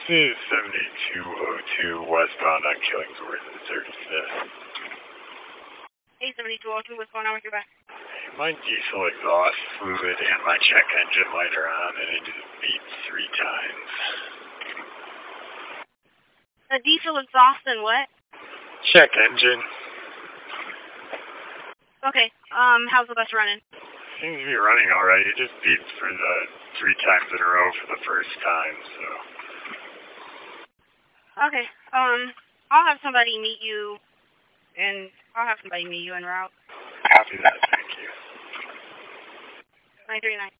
This is 7202 westbound on Killingsworth and 35th. 7202, what's going on with your bus? My diesel exhaust fluid and my check engine light are on, and it just beeps 3 times. The diesel exhaust and what? Check engine. Okay, how's the bus running? Seems to be running alright. It just beeps for the 3 times in a row for the first time, so. Okay, I'll have somebody meet you en route. Copy that, thank you. 939.